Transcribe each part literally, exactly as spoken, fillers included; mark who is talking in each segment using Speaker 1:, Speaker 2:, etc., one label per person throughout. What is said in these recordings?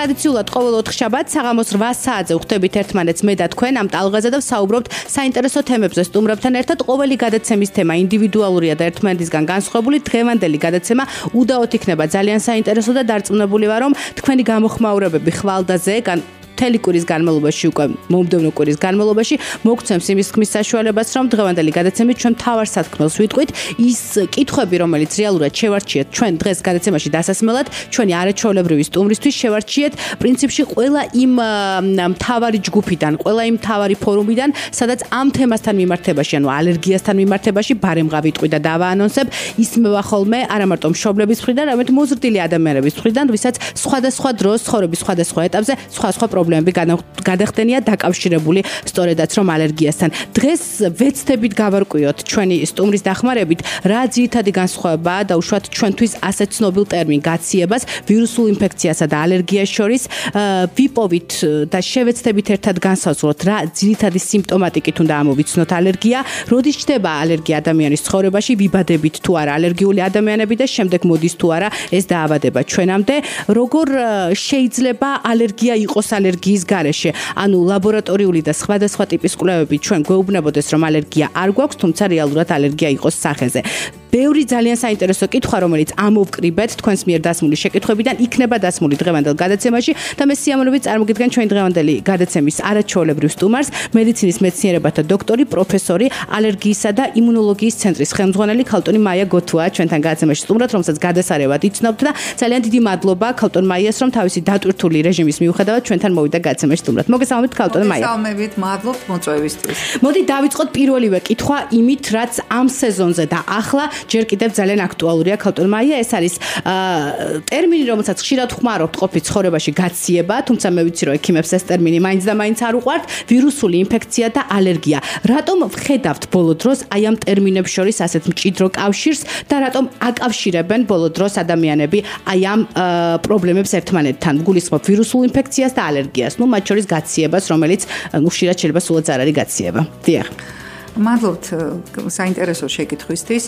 Speaker 1: ტრადიციულად ყოველ ოთხ შაბათს საღამოს რვა საათზე ვხვდებით ერთმანეთს მე და თქვენ ამ ტალღაზე და ვსაუბრობთ საინტერესო თემებზე სტუმრებთან ერთად. ყოველი გადაცემის თემა ინდივიდუალურია და ერთმანეთისგან განსხვავებული. დღევანდელი გადაცემა უდაოდ იქნება ძალიან საინტერესო და დარწმუნებული ვარ, რომ თქვენი გამოხმაურებები ხვალდაზე მთელი კვირის განმავლობაში უკვე მომდევნო კვირის განმავლობაში მოგცემს იმის ხმის საშუალებას, რომ დღევანდელი გადაცემით ჩვენ მთავარ სათქმელს ვიტყვით ის კითხვები, რომელიც რეალურად შევარჩიეთ ჩვენ დღეს გადაცემაში დასასმელად, ჩვენი არაჩვეულებრივი სტუმრისთვის შევარჩიეთ პრინციპში ყველა იმ მთავარი ჯგუფიდან, ყველა იმ მთავარი ფორუმიდან, სადაც ამ თემასთან მიმართებაში, ანუ ალერგიასთან მიმართებაში ბარემღა ვიტყვი და დავაანონსებ, ისმევა ხოლმე არა მარტო მშობლების მხრიდან, არამედ მოზრდილი ადამიანების მხრიდან, ვისაც სხვადასხვა დროს ცხოვრების სხვადასხვა ეტაპზე სხვადასხვა პრობლემები გადახდენია დაკავშირებული სწორედაც რომ ალერგიასთან. დღეს ვეცდებით გავარკვიოთ ჩვენი სტუმრის დახმარებით, რა ძირითადი განსხვავებაა და უშუალოდ ჩვენთვის ასეთ ცნობილ ტერმინ გაციებას, ვირუსულ ინფექციასა და ალერგიას შორის, ვიპოვით და შევეცდებით ერთად განსაზღვროთ, რა ძირითადი სიმპტომატიკით უნდა ამოვიცნოთ ალერგია, როდის ჩნდება ალერგია ადამიანის ცხოვრებაში, ვიბადებით თუ არა ალერგიული ადამიანები და შემდეგ მოდის თუ არა ეს დაავადება ჩვენამდე, როგორ შეიძლება ალერგია იყოს ალერგია ალერგიის გარეშე, ანუ ლაბორატორიული და სხვადასხვა ტიპის კვლევები ჩვენ გვეუბნებოდეს, რომ ალერგია არ გვაქვს, თუმცა რეალურად ალერგია იყოს სახეზე. ბევრი ძალიან საინტერესო კითხვა, რომელიც ამოვკრიბეთ თქვენს მიერ დასმული შეკითხვებიდან, იქნება დასმული დღევანდელ გადაცემაში და მე სიამოვნებით წარმოგიდგენ ჩვენი დღევანდელი გადაცემის არაჩვეულებრივ სტუმარს, მედიცინის მეცნიერებათა დოქტორი, პროფესორი, ალერგიისა და იმუნოლოგიის ცენტრის ხელმძღვანელი ქალტონი მაია გოთუა ჩვენთან გადაცემაში სტუმრად, რომელსაც გადასარევად იცნობთ და ძალიან დიდი მადლობა ქალტონ მაიას, რომ თავისი დატვირთული რეჟიმის მიუხედავად ჩვენთან მოვიდა გადაცემაში სტუმრად. მოგესალმებით ქალტონ მაია.
Speaker 2: მოგესალმებით, მადლობთ მოწვევისთვის.
Speaker 1: მოდი დავიწყოთ პირველივე კითხვა იმით, რაც ამ სეზონზე და ახლა ჯერ კიდევ ძალიან აქტუალურია ქალტონ მაია, ეს არის ტერმინი, რომელსაც ხშირად ხმარობთ ყოფით ცხოვრებაში გაციება, თუმცა მე ვიცი, რომ ექიმებს ეს ტერმინი მაინც და მაინც არ უყვართ, ვირუსული ინფექცია და ალერგია. რატომ ვხედავთ ბოლო დროს აი ამ ტერმინებს შორის ასეთ მჭიდრო კავშირს და რატომ აკავშირებენ ბოლო დროს ადამიანები აი ამ პრობლემებს ერთმანეთთან? გულისხმობ ვირუსულ ინფექციას და ალერგიას, ну მათ შორის გაციებას, რომელიც უშუალოდ შეიძლება სულაც არ არის გაციება. დიახ.
Speaker 2: მადლობთ საინტერესო შეკითხვისთვის.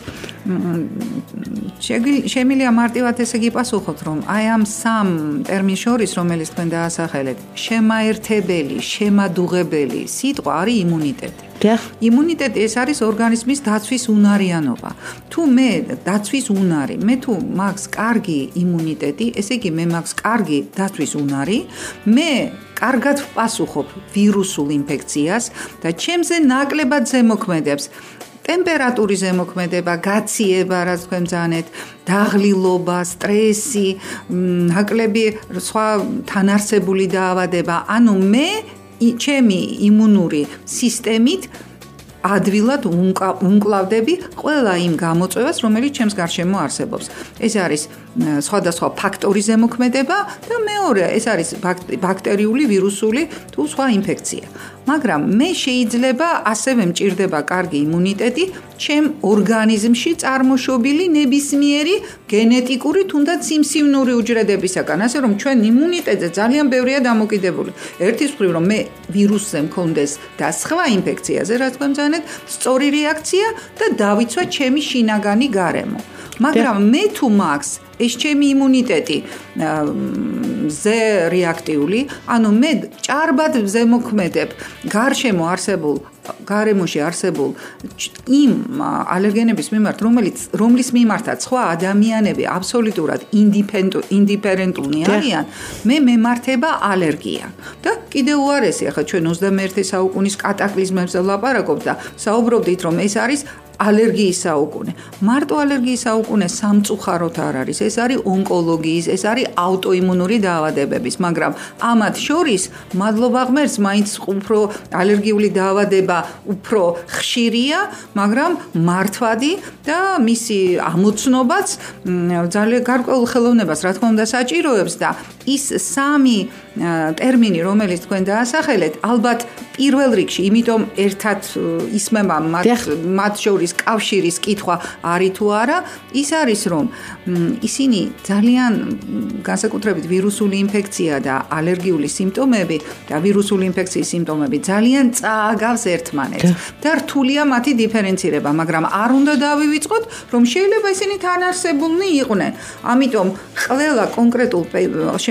Speaker 2: შემიძლია მარტივად ესე გიპასუხოთ, რომ აი ამ სამ ტერმინს შორის, რომელიც თქვენ დაასახელეთ, შემაერთებელი, შემადუღებელი სიტყვა არის იმუნიტეტი. იმუნიტეტი ეს არის ორგანიზმის დაცვის უნარიანობა. თუ მე დაცვის უნარი, მე თუ მაქვს კარგი იმუნიტეტი, ესე იგი მე მაქვს კარგი დაცვის უნარი, მე კარგად ვპასუხობ ვირუსულ ინფექციას და ჩემზე ნაკლებად ზემოქმედებს ტემპერატურის ზემოქმედება, გაციება, რაც თქვენ ბრძანეთ, დაღლილობა, სტრესი, ნაკლები სხვა თანარსებული დაავადება. ანუ მე ჩემი იმუნური სისტემით ადვილად უნკლავდები ყველა იმ გამოწვევას, რომელიც ჩემს გარშემო არსებობს. ეს არის სხვადასხვა ფაქტორის ზემოქმედება და მეორე, ეს არის ბაქტერიული, ვირუსული თუ სხვა ინფექცია. მაგრამ მე შეიძლება ასევე მჭირდება კარგი იმუნიტეტი ჩემ ორგანიზმში წარმოშობილი ნებისმიერი გენეტიკური თუნდაც სიმსივნური უჯრედებისაგან, ასე რომ ჩვენ იმუნიტეტზე ძალიან ბევრია დამოკიდებული. ერთის მხრივ რომ მე ვირუსზე მქონდეს და სხვა ინფექციაზე, რაც გვემძანეთ, სწორი რეაქცია და დავიცვა ჩემი შინაგანი გარემო. მაგრამ მე თუ მაქვს ეს ჩემი იმუნიტეტი ზე რეაქტიული, ანუ მე ჭარბად ზემოქმედებ გარშემო არსებულ გარემოში არსებულ იმ ალერგენების მიმართ, რომელიც რომლის მიმართაც სხვა ადამიანები აბსოლუტურად ინდიფერენტულნი არიან, მე მემართება ალერგია. და კიდევ უარესი, ახლა ჩვენ ოცდამეერთე საუკუნის კატაკლიზმებზე ვლაპარაკობთ და საუბრობდით, რომ ეს არის ალერგიის საუკუნე. მარტო ალერგიის საუკუნე სამწუხაროდ არ არის. ეს არის ონკოლოგიის, ეს არის აუტოიმუნური დაავადებების, მაგრამ ამათ შორის მადლობა ღმერთს მაინც უფრო ალერგიული დაავადება უფრო ხშირია, მაგრამ მართვადი და მისი ამოცნობაც ძალიან გარკვეულ ხელოვნებას რა თქმა უნდა საჭიროებს და ის სამი ტერმინი, რომელიც თქვენ დაასახელეთ, ალბათ პირველ რიგში, იმიტომ ერთად ისმება მათ მათ შორის კავშირის კითხვა არის თუ არა, ის არის რომ ისინი ძალიან განსაკუთრებით ვირუსული ინფექცია და ალერგიული სიმპტომები და ვირუსული ინფექციის სიმპტომები ძალიან წააგავს ერთმანეთს და რთულია მათი დიფერენცირება, მაგრამ არ უნდა დავივიწყოთ, რომ შეიძლება ისინი თანარსებულნი იყვნენ. ამიტომ ყველა კონკრეტულ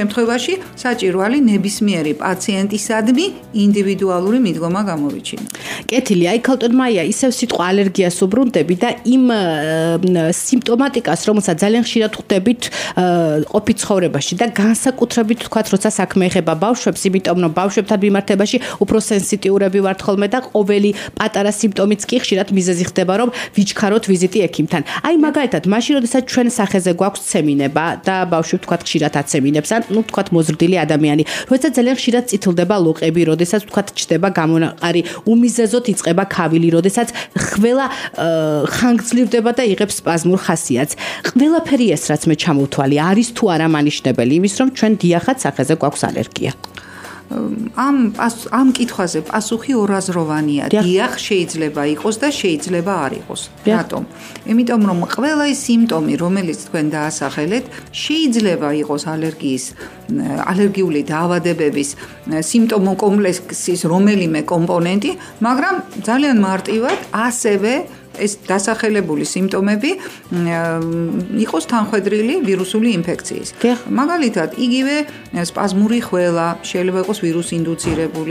Speaker 2: შემთხვევაში საჭირო არის ნებისმიერი პაციენტისადმი ინდივიდუალური მიდგომა გამოვიჩინა.
Speaker 1: კეთილი, აი ქალტონ მაია, ისევ სიტყვა ალერგიას უბრუნდები და იმ სიმპტომატიკას, რომელსაც ძალიან ხშირად ხვდებით ყოფით ცხოვრებაში და განსაკუთრებით თქვათ, როცა საქმე ეხება ბავშვებს, იმიტომ რომ ბავშვებთან მიმართებაში უფრო სენსიტიურები ვართ ხოლმე და ყოველი პატარა სიმპტომიც კი ხშირად მიზეზი ხდება, რომ ვიჩქაროთ ვიზიტი ექიმთან. აი მაგალითად, მაშინ როდესაც ჩვენ სახეზე გვაქვს ცემინება და ბავშვი თქვათ ხშირად აცემინებს, ან ნუ თქვათ მოზრდილი ადამიანი, როდესაც ძალიან ხშირად წითლდება ლოყები, როდესაც თქვათ ჩდება გამონაყარი, უმიზეზოდ იწყება ქავილი, როდესაც ხველა ხანგრძლივდება და იღებს სპაზმურ ხასიათს. ყველაფერი ეს რაც მე ჩამოვთვალე, არის თუ არა მანიშნებელი იმის, რომ ჩვენ დიახად სახეზე გვაქვს ალერგია.
Speaker 2: ამ ამ კითხვაზე პასუხი ორაზროვანია. დიახ, შეიძლება იყოს და შეიძლება არ იყოს. რატომ? იმიტომ რომ ყველა ის სიმპტომი, რომელიც თქვენ დაასახელეთ, შეიძლება იყოს ალერგიის, ალერგიული დაავადებების სიმპტომო კომპლექსის რომელიმე კომპონენტი, მაგრამ ძალიან მარტივად ასევე ეს დასახელებული სიმპტომები იყოს თანხვედრილი ვირუსული ინფექციის. მაგალითად, იგივე სპაზმური ხველა შეიძლება იყოს ვირუს ინდუცირებული,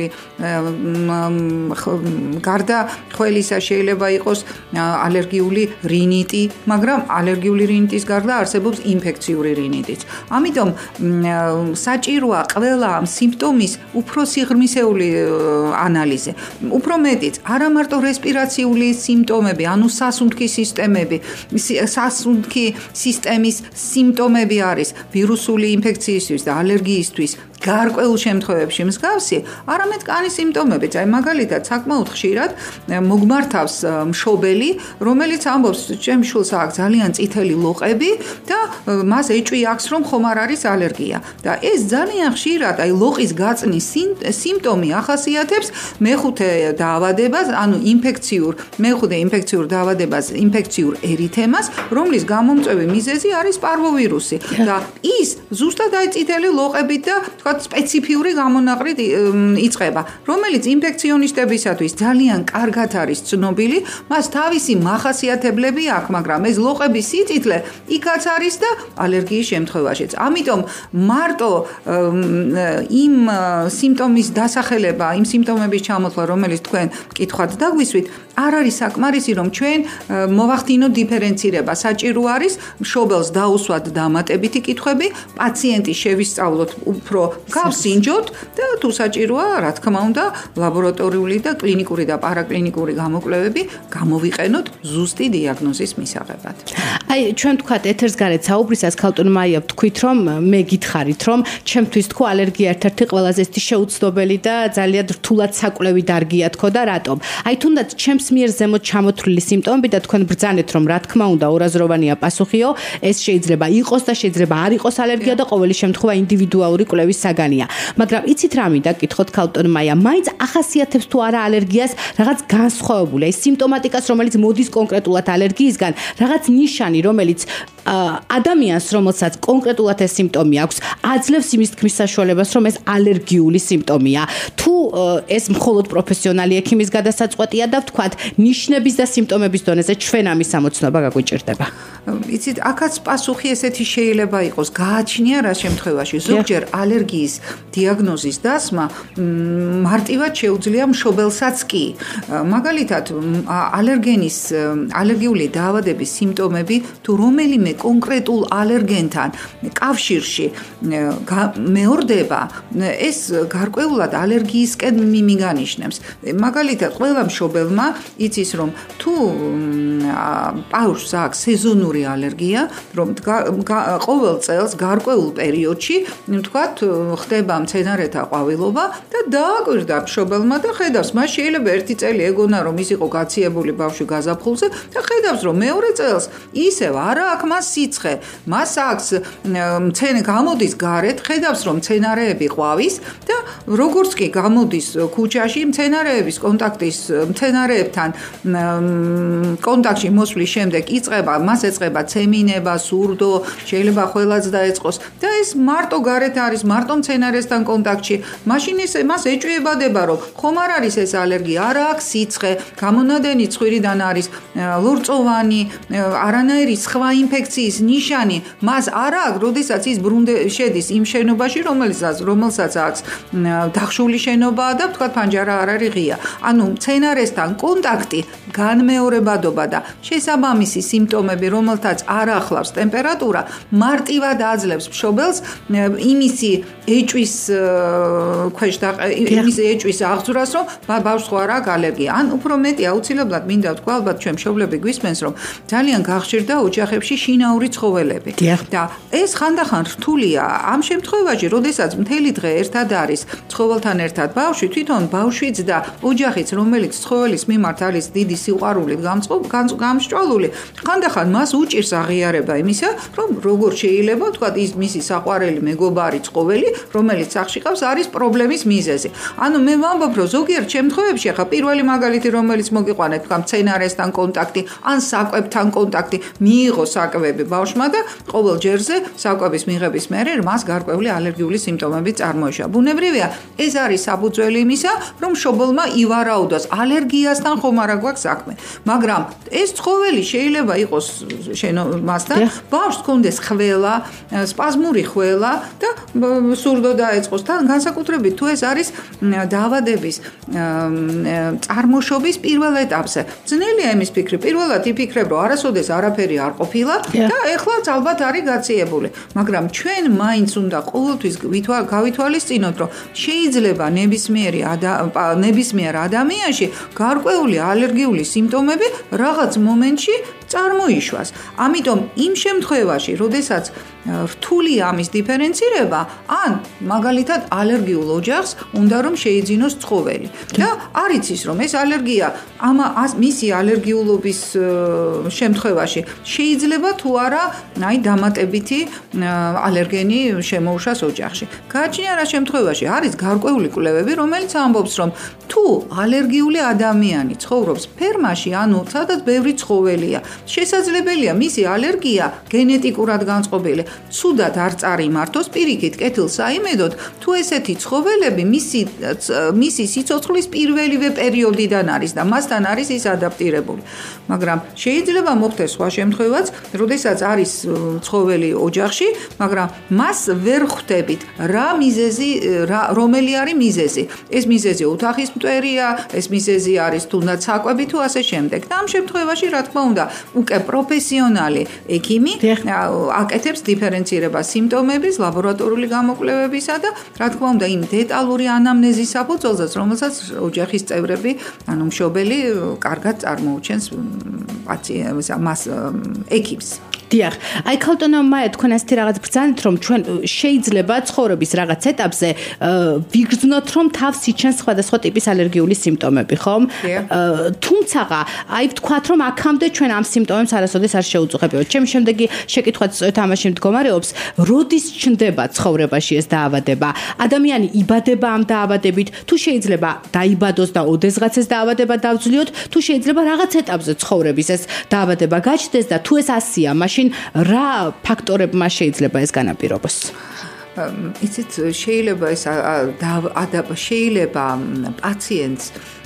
Speaker 2: გარდა ხველისა შეიძლება იყოს ალერგიული რინიტი, მაგრამ ალერგიული რინიტის გარდა არსებობს ინფექციური რინიტიც. ამიტომ საჭიროა ყველა ამ სიმპტომის უფრო სიღრმისეული ანალიზი. უფრო მეტიც, არა მარტო რესპირაციული სიმპტომები, ანუ სასუნთქი სისტემები, სასუნთქი სისტემის სიმპტომები არის ვირუსული ინფექციისთვის და ალერგიისთვის გარკვეულ შემთხვევებში მსგავსი, არამედ კანის სიმპტომებიც. აი მაგალითად, საკმაოდ ხშირად მოგმართავს მშობელი, რომელიც ამბობს, ჩემ შულს აქვს ძალიან წითელი ლოყები და მას ეჭვი აქვს, რომ ხომ არ არის ალერგია. და ეს ძალიან ხშირად, აი ლოყის გაწნის სიმპტომი ახასიათებს მეხუთე დაავადებას, ანუ ინფექციურ, მეხუთე ინფექციურ დაავადებას, ინფექციურ ერითემას, რომლის გამომწვევი მიზეზი არის პარვოვირუსი. და ის ზუსტად აი წითელი ლოყებით და სპეციფიური გამონაყრით იწყება, რომელიც ინფექციონისტებისათვის ძალიან კარგად არის ცნობილი, მას თავისი მახასიათებლები აქვს, მაგრამ ეს ლოყების სიწითლე იქაც არის და ალერგიის შემთხვევაშიც. ამიტომ მარტო იმ სიმპტომის დასახელება, იმ სიმპტომების ჩამოთვლა, რომელიც თქვენ კითხვად დაგვისვით, არ არის საკმარისი, რომ ჩვენ მოვახდინოთ დიფერენცირება. საჭირო არის მშობელს დაუსვათ დამატებითი კითხვები, პაციენტი შევისწავლოთ უფრო გავსინჯოთ და თუ საჭიროა, რა თქმა უნდა, ლაბორატორიული და კლინიკური და პარაკლინიკური გამოკვლევები გამოვიყენოთ ზუსტი დიაგნოზის მისაღებად.
Speaker 1: აი, ჩვენ თქვათ ეთერს გარეთ საუბრისას ქალტონ მაია ვთქვით, რომ მე გითხარით, რომ ჩემთვის თქო ალერგია ერთ-ერთი ყველაზე ისეთი შეუცნობელი და ძალიან რთულად საკვლევი დარგია თქო და რატომ? აი, თუნდაც ჩემს მიერ ზემოთ ჩამოთვლილი სიმპტომები და თქვენ ბრძანეთ, რომ რა თქმა უნდა, ორაზროვანია პასუხიო, ეს შეიძლება იყოს და შეიძლება არ იყოს ალერგია და ყოველი შემთხვევა ინდივიდუალური კვლევის საგანია. მაგრამ იცით რა მინდა გითხოთ ქალტონ მაია, მაინც ახასიათებს თუ არა ალერგიას რაღაც განსხვავებული, აი სიმპტომატიკას, რომელიც მოდის კონკრეტულად ალერგიისგან, რაღაც ნიშანი, რომელიც ადამიანს, რომელსაც კონკრეტულად ეს სიმპტომი აქვს, აძლევს იმის თქმის საშუალებას, რომ ეს ალერგიული სიმპტომია. თუ ეს მხოლოდ პროფესიონალი ექიმის გადასაწყვეტია და ვთქვათ, ნიშნების და სიმპტომების დონეზე ჩვენ ამის ამოცნობა გაგვიჭირდება.
Speaker 2: იცით, აქაც პასუხი ესეთი შეიძლება იყოს, გააჩნია რა შემთხვევაში. ზოგჯერ ალერგიის დიაგნოზის დასმა მარტივად შეუძლია მშობელსაც კი. მაგალითად, ალერგენის, ალერგიული დაავადების სიმპტომები თუ რომელიმე კონკრეტულ ალერგენთან კავშირში მეორდება, ეს გარკვეულად ალერგიისკენ მიმიგანიშნებს. მაგალითად, ყველა მშობელმა იცის, რომ თუ პაუშვს აქვს სეზონური ალერგია, რომ ყოველ წელს გარკვეულ პერიოდში, თქვათ, ხდება მცენარეთა ყვავილობა და დააკვირდა მშობელმა და ხედავს, მას შეიძლება ერთი წელი ეგონა, რომ ის იყო გაციებული ბავშვი გაზაფხულზე და ხედავს, რომ მეორე წელს ისევ არა აქვს მას სიცხე, მას აქვს მცენარე გამოდის გარეთ, ხედავს, რომ მცენარეები ყვავის და როგორც კი გამოდის ქუჩაში მცენარეების კონტაქტის მცენარეებთან მშობელთან კონტაქტში მოსვლის შემდეგ იწყება, მას ეწყება ცემინება, სურდო, შეიძლება ყველაც დაეწყოს და ეს მარტო გარეთ არის, მარტო მცენარესთან კონტაქტში. მაშინ ის მას ეჭვებადება, რომ ხომ არ არის ეს ალერგია, არა აქვს სიცხე, გამონადენი ცხვირიდან არის ლორწოვანი, არანაირი სხვა ინფექციის ნიშანი მას არ აქვს, როდესაც ის ბრუნდე შედის იმ შენობაში, რომელსაც რომელსაც აქვს დახშული შენობაა და თქვა ფანჯარა არ არის ღია. ანუ მცენარესთან კონტაქტი, განმეორებადობა და შესაბამისი სიმპტომები, რომელთაც არ ახლავს ტემპერატურა, მარტივად აძლევს მშობელს იმისი ეჭვის ქვეშ და იმისი ეჭვის აღძვრას, რომ ბავშვს ხო არ აქვს ალერგია. ან უფრო მეტი აუცილებლად მინდა ვთქვა, ალბათ ჩვენ მშობლები გვისმენს, რომ ძალიან გახშირდა ოჯახებში შინაური ცხოველები. და ეს ხანდახან რთულია. ამ შემთხვევაში, როდესაც მთელი დღე ერთად არის ცხოველთან ერთად ბავშვი, თვითონ ბავშვიც და ოჯახიც, რომელიც ცხოველის მიმართ არის დიდი სიყვარულით გამსჭვალული, ხანდახან მას უჭირს აღიარება იმისა, რომ როგორ შეიძლება, თქვა ის მისი საყვარელი მეგობარი ცხოველი, რომელიც სახში ყავს, არის პრობლემის მიზეზი. ანუ მე ვამბობ, რომ ზოგიერთ შემთხვევებში ხა პირველი მაგალითი, რომელიც მოგიყვანეთ, თქვა მცენარესთან კონტაქტი, ან საკვებთან კონტაქტი, მიიღო საკვები ბავშვმა და ყოველ ჯერზე საკვების მიღების მერე მას გარკვეული ალერგიული სიმპტომები წარმოიშვა. ბუნებრივია, ეს არის საფუძველი იმისა, რომ მშობელმა ივარაუდოს ალერგიასთან ხომ არა გვაქვს საქმე. მაგრამ ეს ცხოველი შეიძლება იყოს მასთან, ბავშვს ჰქონდეს ხველა, სპაზმური ხველა და სურდო დაეწყოს. თან განსაკუთრებით თუ ეს არის დაავადების წარმოშობის პირველ ეტაპზე. ძნელია იმის ფიქრი. პირველად იფიქრებ, რომ არასოდეს არაფერი არ ყოფილა და ეხლაც ალბათ არის გაციებული. მაგრამ ჩვენ მაინც უნდა ყოველთვის გავითვალისწინოთ, რომ შეიძლება ნებისმიერი ნებისმიერ ადამიანში გარკვეული ალერგიული სიმპტომები რაღაც მომენტში წარმოიშვას. ამიტომ იმ შემთხვევაში, როდესაც რთულია ამის დიფერენცირება, ან მაგალითად ალერგიულ ოჯახს უნდა რომ შეიძინოს ცხოველი. და არ იცის რომ ეს ალერგია ამა მისი ალერგიულობის შემთხვევაში შეიძლება თუ არა, აი დამატებითი ალერგენი შემოუშვას ოჯახში. გააჩნია რა შემთხვევაში არის გარკვეული კვლევები, რომელიც ამბობს რომ თუ ალერგიული ადამიანი ცხოვრობს ფერმაში, ანუ სადაც ბევრი ცხოველია, შესაძლებელია მისი ალერგია გენეტიკურად განწყობილი. Ცუდად არ წარიმართოს პირიქით კეთილს აიმედოთ, თუ ესეთი ცხოველები მისი მისი სიცოცხლის პირველივე პერიოდიდან არის და მასთან არის ის ადაპტირებული. მაგრამ შეიძლება მოხდეს სხვა შემთხვევაც, როდესაც არის ცხოველი ოჯახში, მაგრამ მას ვერ ხვდებით რა მიზეზი, რომელი არის მიზეზი. ეს მიზეზი ოთახის მტვერია, ეს მიზეზი არის თუნდაც საკვები თუ ასე შემდეგ. და ამ შემთხვევაში, რა თქმა უნდა, უკვე პროფესიონალი ექიმი აკეთებს დიფერენცირებას სიმპტომების, ლაბორატორიული გამოკვლევებისა და რა თქმა უნდა იმ დეტალური ანამნეზის საფუძველზეც, რომელსაც ოჯახის წევრები, ანუ მშობელი კარგად წარმოუჩენს პაციენტს, მას ექიმს.
Speaker 1: დიახ, აი ქალტონო მაია თქვენ ასეთი რაღაც ბრძანეთ, რომ ჩვენ შეიძლება ცხოვრების რაღაც ეტაპზე ვიგრძნოთ, რომ თავს იჩენს სხვადასხვა ტიპის ალერგიული სიმპტომები, ხომ? თუმცა, აი ვთქვათ, რომ აქამდე ჩვენ ამ სიმპტომებს არასოდეს არ შეუწუხებიოთ. ჩემი შემდეგი შეკითხვაც თამაში მდგომარეობს, როდის ჩნდება ცხოვრებაში ეს დაავადება? ადამიანი იბადება ამ დაავადებით, თუ შეიძლება დაიბადოს და ოდესღაც ეს დაავადება დავძლიოთ, თუ შეიძლება რაღაც ეტაპზე ცხოვრების ეს დაავადება გაჩნდეს და თუ ეს ასია, მაშინ რა ფაქტორებმა შეიძლება ეს განაპირობოს?
Speaker 2: იცით, შეიძლება ეს შეიძლება პაციენტს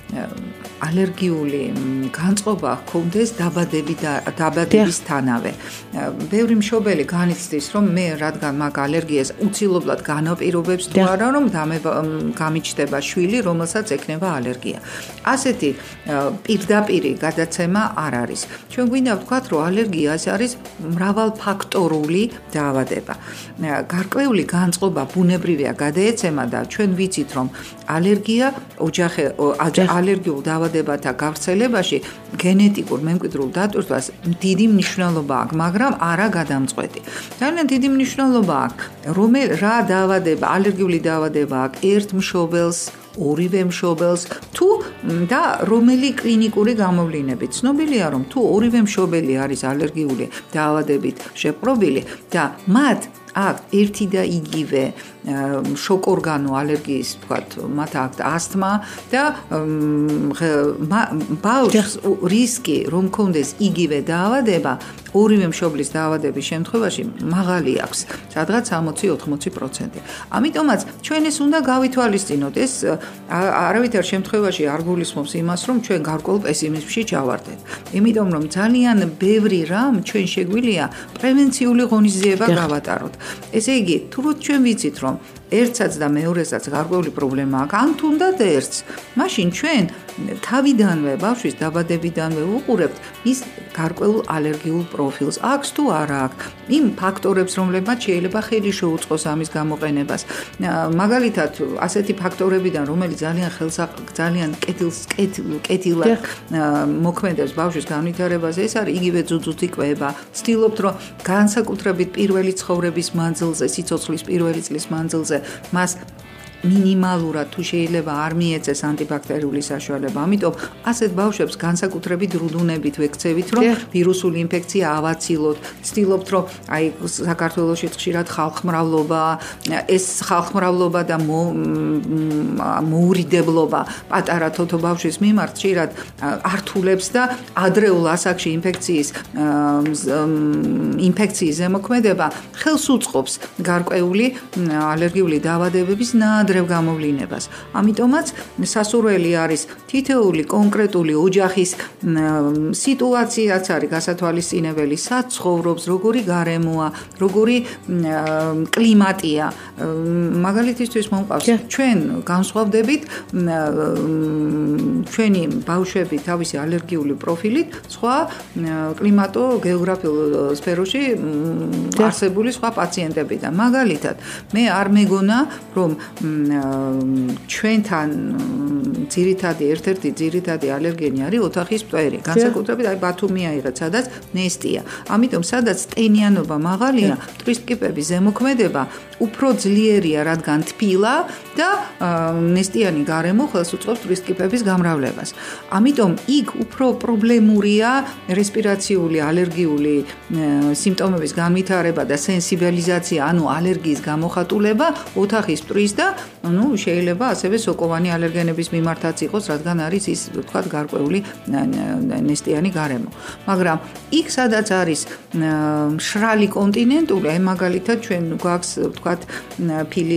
Speaker 2: ალერგიული განწყობა ჰქონდეს დაბადებისთანავე. ბევრი მშობელი განიცდის, რომ მე რადგან მაგ ალერგიას უცილობლად განაპირობებს თუ არა, რომ გამიჩნდება შვილი, რომელსაც ექნება ალერგია. ასეთი პირდაპირი გადაცემა არ არის. ჩვენ გვინდა ვთქვათ, რომ ალერგია არის მრავალფაქტორული დაავადება. გარკვეული განწყობა ბუნებრივია გადაეცემა და ჩვენ ვიცით, რომ ალერგია ოჯახი ალერგიულ დაავადებათა გავრცელებაში გენეტიკურ მემკვიდრულ დატვირთვას დიდი მნიშვნელობა აქვს, მაგრამ არა გადამწყვეტი. ძალიან დიდი მნიშვნელობა აქვს, რომ რა დაავადება, ალერგიული დაავადება აქვს ერთ მშობელს, ორივე მშობელს, თუ და რომელი კლინიკური გამოვლინები. ცნობილია, რომ თუ ორივე მშობელი არის ალერგიული დაავადებით შეპყრობილი და მათ აქვს ერთი და იგივე შოკორგანო ალერგიის, ვთქვათ, მათ აქვთ ასთმა და ბავშვს რისკი რომ კონდეს იგივე დაავადება ორივე მშობლის დაავადების შემთხვევაში მაღალი აქვს, სადღაც სამოცი ოთხმოცი პროცენტი. ამიტომაც ჩვენ ეს უნდა გავითვალისწინოთ. ეს არავითარ შემთხვევაში არ გულისხმობს იმას, რომ ჩვენ გარკვეულ პესიმიზმში ჩავარდეთ. იმიტომ რომ ძალიან ბევრი რამ ჩვენ შეგვიძლია პრევენციული ღონისძიება გავატაროთ. ესე იგი, თუ ჩვენ ვიცით, რომ ერთსაც და მეორესაც გარკვეული პრობლემა აქვს, ან თუნდაც ერთს, მაშინ ჩვენ თავიდანვე ბავშვის დაბადებიდანვე უყურებთ ის გარკვეულ ალერგიულ პროფილს, აქვს თუ არა აქვს, იმ ფაქტორებს, რომლებმაც შეიძლება ხელი შეუწყოს ამის გამოყენებას. მაგალითად, ასეთი ფაქტორებიდან, რომელიც ძალიან ხელს ძალიან კეთილს კეთილად მოქმედებს ბავშვის განვითარებაზე, ეს არის იგივე ძუძუთი კვება. ვცდილობთ, რომ განსაკუთრებით პირველი ცხოვრების მანძილზე, სიცოცხლის პირველი წლის მანძილზე მას მინიმალურად თუ შეიძლება არ მიეწეს ანტიბაქტერიული საშუალება. ამიტომ ასეთ ბავშვებს განსაკუთრებით რუდუნებით ვექცევით, რომ ვირუსული ინფექცია ავაცილოთ. ვცდილობთ, რომ აი საქართველოში ხშირად ხალხმრავლობა, ეს ხალხმრავლობა და მოურიდებლობა პატარა თოთო ბავშვის მიმართ ხშირად ართულებს და ადრეულ ასაკში ინფექციის ინფექციის ზემოქმედება ხელს უწყობს გარკვეული ალერგიული დაავადებების ნაადრევ გამოვლინებას. ამიტომაც სასურველი არის თითოეული კონკრეტული ოჯახის სიტუაციაც არის გასათვალისწინებელი, სად ცხოვრობს, როგორი გარემოა, როგორი კლიმატია. მაგალითისთვის მომყავს ჩვენ განსხვავდებით ჩვენი ბავშვები თავისი ალერგიული პროფილით სხვა კლიმატო-გეოგრაფიულ სფეროში არსებული სხვა პაციენტებიდან. მაგალითად, მე არ მეგონა, რომ ჩვენთან ძირითადი ერთ-ერთი ძირითადი ალერგენი არის ოთახის მტვერი. განსაკუთრებით აი ბათუმი აიღეთ, სადაც ნესტია. ამიტომ სადაც ტენიანობა მაღალია, ტვისტკიპების ზემოქმედება უფრო ძლიერია, რადგან თბილა და ნესტიანი გარემო ხელს უწყობს ტვისტკიპების გამრავლებას. ამიტომ იქ უფრო პრობლემურია რესპირაციული ალერგიული სიმპტომების განვითარება და სენსიბილიზაცია, ანუ ალერგიის გამოხატულება ოთახის მტვრის და ну შეიძლება ასევე სოკოვანი ალერგენების მიმართაც იყოს, რადგან არის ის ვთქვათ გარკვეული ნესტიანი გარემო. მაგრამ იქ სადაც არის მშრალი კონტინენტური, აი მაგალითად ჩვენ გვაქვს ვთქვათ ფილი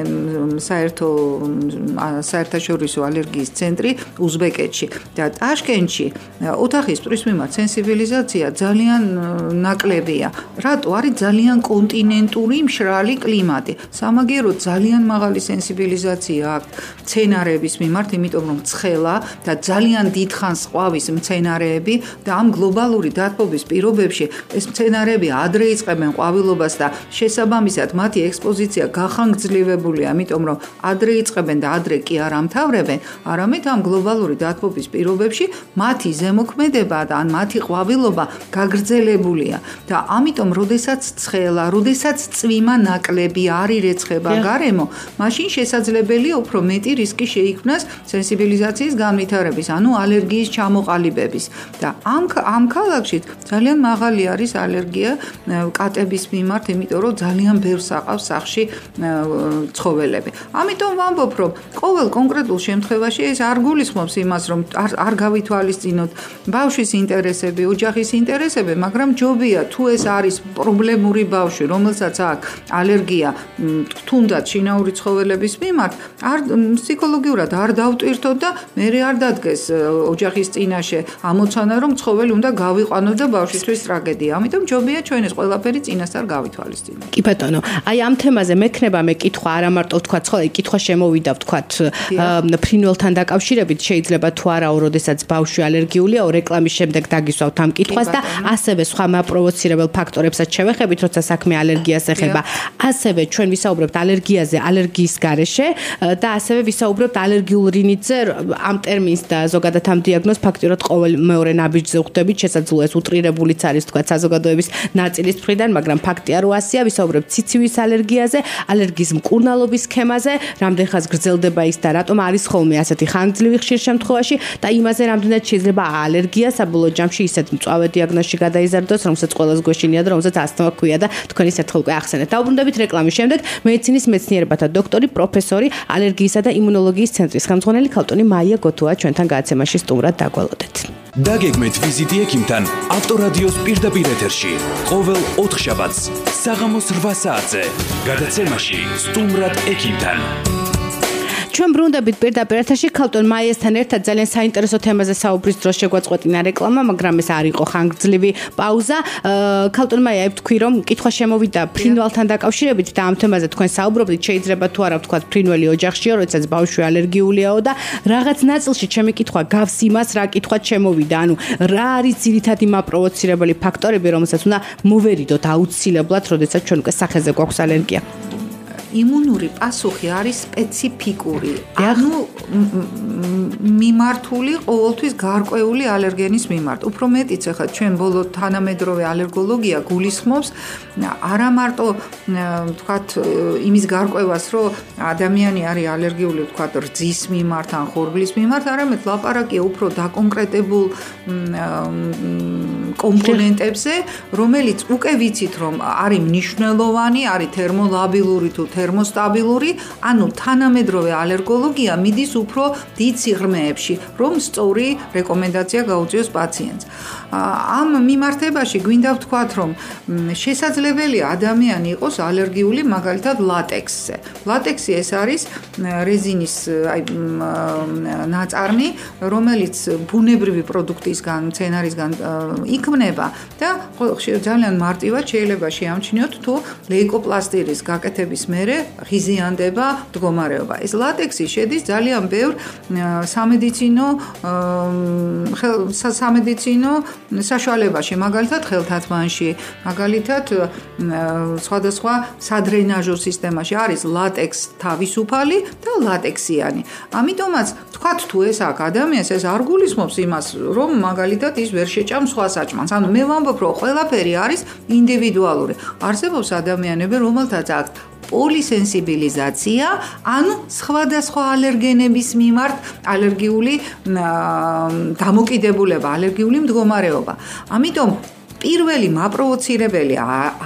Speaker 2: საერთო საერთაშორისო ალერგიის ცენტრი უზბეკეთში და ტაშკენტში ოთახის მტვრის მიმართ სენსიბილიზაცია ძალიან ნაკლებია. რატო? არის ძალიან კონტინენტური მშრალი კლიმატი. სამაგიეროდ ძალიან მაღალი სენსიბილიზაცია აქვს მცენარეების მიმართ, იმიტომ რომ ცხელა და ძალიან დიდხანს ყვავის მცენარეები და ამ გლობალური დათბობის პირობებში ეს მცენარეები ადრე იწყებენ ყვავილობას და შესაბამისად მათი ექსპოზიცია გახანგრძლივებულია, იმიტომ რომ ადრე იწყებენ და ადრე კი არ ამთავრებენ, არამედ ამ გლობალური დათბობის პირობებში მათი ზემოქმედება და ან მათი ყვავილობა გაგრძელებულია და ამიტომ როდესაც ცხელა, როდესაც წვიმა ნაკლები არ ირეცხება გარემო, მაშინ შესაძლებელია უფრო მეტი რისკი შეიქმნას სენსიბილიზაციის განვითარების, ანუ ალერგიის ჩამოყალიბების. და ამ ამ ქალაქში ძალიან მაღალი არის ალერგია კატების მიმართ, იმიტომ რომ ძალიან ბევრს აყავს სახში ცხოველები. ამიტომ ვამბობ, რომ ყოველ კონკრეტულ შემთხვევაში ეს არ გულისხმობს იმას, რომ არ, არ გავითვალისწინოთ ბავშვის ინტერესები, ოჯახის ინტერესები, მაგრამ ჯობია თუ ეს არის პრობლემური ბავშვი, რომელსაც აქვს ალერგია თუნდაც შინაური ცხოველების მიმართ, არ ფსიქოლოგიურად არ დავტვირთოთ და მე არ დადგეს ოჯახის წინაშე ამოცანა, რომ ცხოველი უნდა გავიყვანოთ და ბავშვისთვის ტრაგედია. ამიტომ ჯობია ჩვენ ეს ყველაფერი წინასწარ გავითვალისწინოთ.
Speaker 1: კი ბატონო, აი ამ თემაზე მექნება მე კითხვა, არა მარტო თქვა ცხოველი, კითხვა შემოვიდა თქვა ფრინველთან დაკავშირებით, შეიძლება თუ არაო, როდესაც ბავშვი ალერგიულია, რეკლამის შემდეგ დაგისვავთ ამ კითხვას და ასევე სხვა მაპროვოცირებელ ფაქტორებსაც შევეხებით, როცა საქმე ალერგიას ეხება. ასევე ჩვენ ვისაუბრებთ ალერგიაზე, ალერგიის გარეშე და ასევე ვისაუბრებთ ალერგიულ რინიტზე, ამ ტერმინს და ზოგადად ამ დიაგნოზს ფაქტიურად ყოველ მეორე ნაბიჯზე ვხვდებით, შესაძლოა ეს უტრირებულიც არის თქვა საზოგადოების ნაწილის მხრიდან, მაგრამ ფაქტია რომ ასეა, ვისაუბრებთ ციცივის ალერგიაზე ალერგიაზე, ალერგიის მკურნალობის სქემაზე, რამდენ ხანს გრძელდება ის და რატომ არის ხოლმე ასეთი ხანგრძლივი ხშირ შემთხვევაში და იმაზე რამდენად შეიძლება ალერგია საბოლოო ჯამში ისეთ მწვავე დიაგნოზში გადაიზარდოს, რომელსაც ყველას გვეშინია და რომელსაც ასთმა ჰქვია და თქვენ ის ერთხელ უკვე ახსენეთ. დაუბრუნდებით რეკლამის შემდეგ მედიცინის მეცნიერებათა დოქტორი, პროფესორი, ალერგიისა და იმუნოლოგიის ცენტრის ხელმძღვანელი ქალტონი მაია გოთუა ჩვენთან გადაცემაში სტუმრად დაგვალოდეთ.
Speaker 3: დაგეგმეთ ვიზიტი ექიმთან ავტორადიოს პირდაპირ ეთერში ყოველ ოთხშაბათს საღამოს რვა საათზე გადაცემაში სტუმრად ექიმთან.
Speaker 1: ჩვენ ბრუნდებით პირდაპირ ეთერში ქალტონ მაიასთან ერთად ძალიან საინტერესო თემაზე საუბრის დროს შეგვაწყვეტინა რეკლამა, მაგრამ ეს არ იყო ხანგრძლივი პაუზა. ქალტონ მაია, თქვი რომ კითხვა შემოვიდა ფრინველთან დაკავშირებით და ამ თემაზე თქვენ საუბრობდით, შეიძლება თუ არა ვთქვათ ფრინველი ოჯახშიო, როდესაც ბავშვი ალერგიულიაო და რაღაც ნაწილში ჩემი კითხვა გავს იმას, რა კითხვაც შემოვიდა. ანუ რა არის ძირითადი მაპროვოცირებელი ფაქტორები, რომელსაც უნდა მოვერიდოთ აუცილებლად, როდესაც ჩვენ უკვე სახეზე გვაქვს ალერგია?
Speaker 2: იმუნური პასუხი არის სპეციფიკური, ანუ მიმართული ყოველთვის გარკვეული ალერგენის მიმართ. უფრო მეტიც ახლა ჩვენ ბოლო თანამედროვე ალერგოლოგია გულისხმობს არა მარტო ვთქვათ იმის გარკვევას, რომ ადამიანი არის ალერგიული ვთქვათ რძის მიმართ ან ხორბლის მიმართ, არამედ ლაპარაკია უფრო დაკონკრეტებულ კომპონენტებზე, რომელიც უკვე ვიცით, რომ არის მნიშვნელოვანი, არის თერმოლაბილური თუ თერმოსტაბილური, ანუ თანამედროვე ალერგოლოგია მიდის უფრო დიდ სიღრმეებში, რომ სწორი რეკომენდაცია გაუწიოს პაციენტს. ამ მიმართებაში გვინდა ვთქვათ, რომ შესაძლებელია ადამიანი იყოს ალერგიული მაგალითად ლატექსზე. ლატექსი ეს არის რეზინის აი ნაწარმი, რომელიც ბუნებრივი პროდუქტისგან, მცენარისგან იქმნება და ძალიან მარტივად შეიძლება შეამჩნიოთ, თუ ლეიკოპლასტირის გაკეთების მერე ღიზიანდება მდგომარეობა. ეს ლატექსი შედის ძალიან ბევრ სამედიცინო სამედიცინო საშუალებაში, მაგალითად ხელთათმანში, მაგალითად სხვადასხვა სადრენაჟო სისტემაში არის ლატექს თავისუფალი და ლატექსიანი. ამიტომაც თქვათ თუ ეს აქ ადამიანს ეს არ გულისხმობს იმას, რომ მაგალითად ის ვერ შეჭამს სხვა საჭმანს. ანუ მე ვამბობ, რომ ყველაფერი არის ინდივიდუალური. არსებობს ადამიანები, რომელთაც აქვს პოლისენსიბილიზაცია, ანუ სხვადასხვა ალერგენების მიმართ ალერგიული დამოკიდებულება, ალერგიული მდგომარეობა. ამიტომ პირველი მაპროვოცირებელი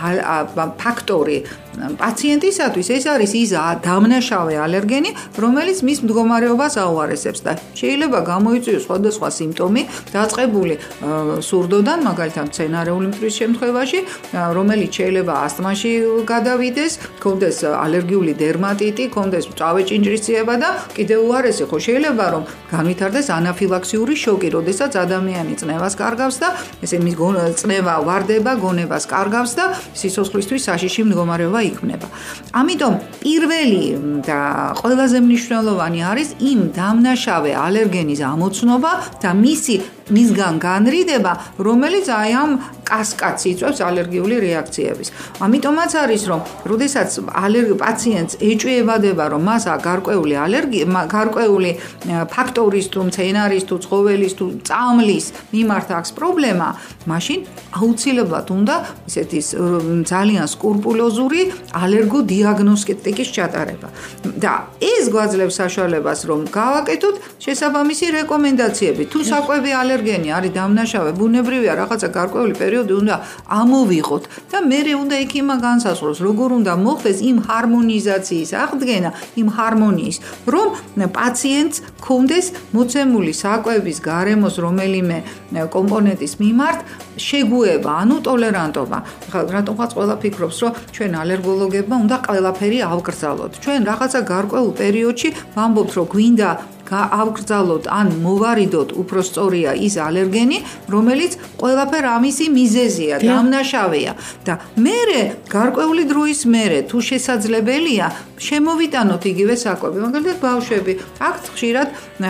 Speaker 2: ფაქტორი პაციენტისათვის ეს არის ის დამნაშავე ალერგენი, რომელიც მის მდგომარეობას აუარესებს და შეიძლება გამოიწვიოს სხვადასხვა სიმპტომი, დაწყებული სურდოდან, მაგალითად მცენარეული მტვრის შემთხვევაში, რომელიც შეიძლება ასთმაში გადავიდეს, კონდეს ალერგიული დერმატიტი, კონდეს მწვავე ჭინჭრისცევა და კიდევ უარესი ხო შეიძლება რომ განვითარდეს ანაფილაქსიური შოკი, როდესაც ადამიანი წნევას კარგავს და ესე მის წნევა ვარდება, გონებას კარგავს და სიცოცხლისთვის საშიში მდგომარეობა იქნება. ამიტომ პირველი და ყველაზე მნიშვნელოვანი არის იმ დამნაშავე ალერგენის ამოცნობა და მისი მისგან განრიდება, რომელიც აი ამ კასკადს იწვევს ალერგიული რეაქციების. ამიტომაც არის, რომ როდესაც პაციენტს ეჭვიებადება, რომ მას გარკვეული ალერგია, გარკვეული ფაქტორის თუ მცენარის თუ ცხოველის თუ წამლის მიმართ აქვს პრობლემა, მაშინ აუცილებლად უნდა ისეთი ძალიან სკრუპულოზური ალერგოდიაგნოსტიკის ჩატარება. და ეს გვაძლევს საშუალებას, რომ გავაკეთოთ შესაბამისი რეკომენდაციები. თუ საკვები ალერგენი არის დამნაშავე, ბუნებრივია რაღაცა გარკვეული პერიოდი უნდა ამოვიღოთ და მერე უნდა ექიმმა განსაზღვროს, როგორ უნდა მოხდეს იმ ჰარმონიზაციის აღდგენა, იმ ჰარმონიის, რომ პაციენტს კონდეს მოცემული საკვების გარემოს რომელიმე კომპონენტის მიმართ შეგუება, ანუ ტოლერანტობა. რატომღაც ყველა ფიქრობს, რომ ჩვენ ალერგოლოგებმა უნდა ყველაფერი ავკრძალოთ. ჩვენ რაღაცა გარკვეულ პერიოდში ვამბობთ, რომ გვინდა ავკრძალოთ ან მოვარიდოთ, უფრო სწორია ის ალერგენი, რომელიც ყველაფერ ამისი მიზეზია, დამნაშავეა და მერე გარკვეული დროის მერე თუ შესაძლებელია შემოვიტანოთ იგივე საკვები. მაგალითად ბავშვები აქვთ ხშირად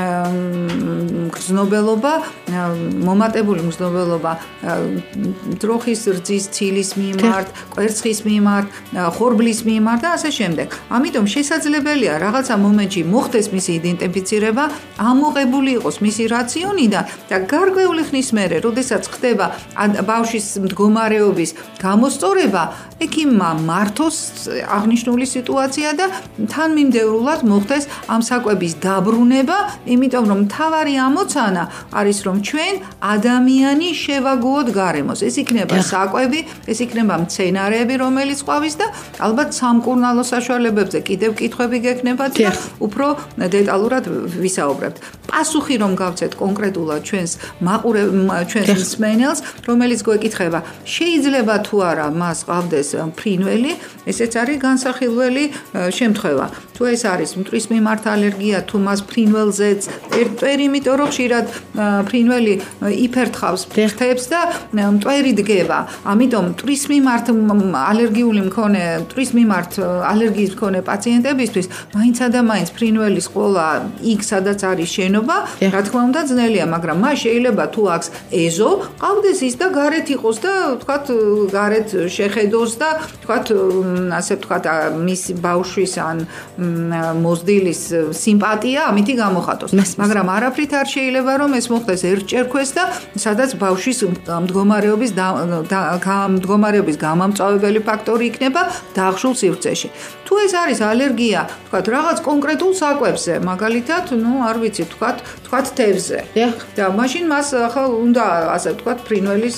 Speaker 2: გრძნობელობა, მომატებული გრძნობელობა დროხის რძის ცილის მიმართ, კვერცხის მიმართ, ხორბლის მიმართ და ასე შემდეგ. ამიტომ შესაძლებელია რაღაცა მომენტში მოხდეს მისი იდენტიფიცირება შეიძლება ამოღებული იყოს მისი რაციონიდან და გარკვეული ხნის მერე, როდესაც ხდება ბავშვის მდგომარეობის გამოსწორება, ექიმმა მართოს აღნიშნული სიტუაცია და თანმიმდევრულად მოხდეს ამ საკვების დაბრუნება, იმიტომ რომ მთავარი ამოცანა არის რომ ჩვენ ადამიანი შევაგუოთ გარემოს. ეს იქნება საკვები, ეს იქნება მცენარეები, რომელიც ყვავის და ალბათ სამკურნალო საშუალებებზე კიდევ კითხვები გექნებათ და უფრო დეტალურად ვისაუბრებთ. პასუხი რომ გავცეთ კონკრეტულად ჩვენს მაყურე ჩვენს მსმენელს, რომელიც გვეკითხება, შეიძლება თუ არა მას ყავდეს ფრინველი, ესეც არის განსახილველი შემთხვევა. თუ ეს არის მტვრის მიმართ ალერგია, თუ მას ფრინველზეც ერთვერი, იმიტომ რომ ხშირად ფრინველი იფერთხავს ფრთებს და მტვერი დგება. ამიტომ მტვრის მიმართ ალერგიული მქონე, მტვრის მიმართ ალერგიის მქონე პაციენტებისთვის მაინცა და მაინც ფრინველის ყოლა იქ სადაც არის შენობა, რა თქმა უნდა ძნელია, მაგრამ მას შეიძლება თუ აქვს ეზო, ყავდეს ის და გარეთ იყოს და თქვათ გარეთ შეხედოს და თქვათ ასე თქვათ მის ბავშვის ან მოზრდილის სიმპათია ამითი გამოხატოს. მაგრამ არაფრით არ შეიძლება რომ ეს მოხდეს ერთჯერქვეს და სადაც ბავშვის მდგომარეობის მდგომარეობის გამამწვავებელი ფაქტორი იქნება დახშულ სივრცეში. თუ ეს არის ალერგია, თქვათ რაღაც კონკრეტულ საკვებზე, მაგალითად, ну, არ ვიცი, თქვათ, თქვათ თევზზე. და მაშინ მას ახლა უნდა ასე თქვათ ფრინველის